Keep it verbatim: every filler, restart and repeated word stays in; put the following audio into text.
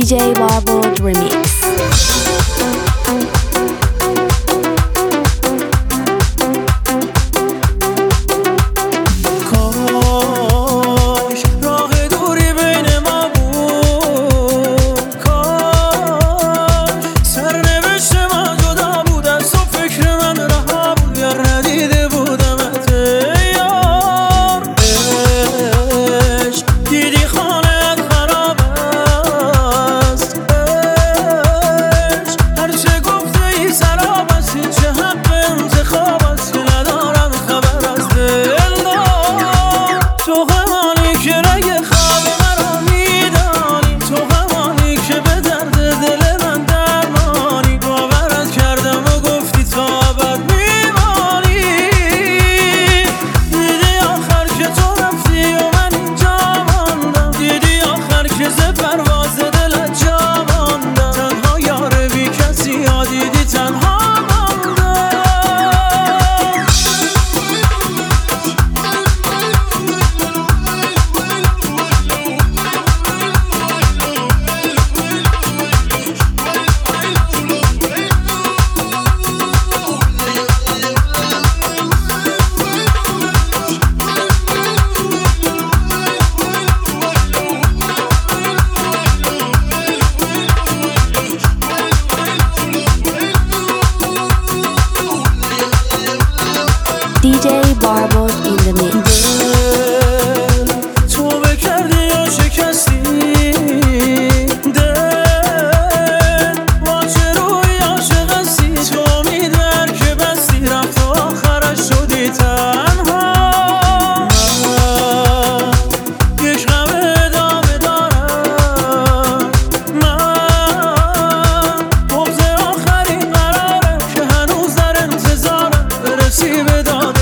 جی باربود ریمیکس. دی جی باربود in the mix. تو بکردی یا شکستی دل با چه روی عاشق هستی تو میدر که بستی رفت و آخرش شدی تنها من یک غم ادامه دارم من بغض آخرین قراره که هنوز در انتظارم برسی به داد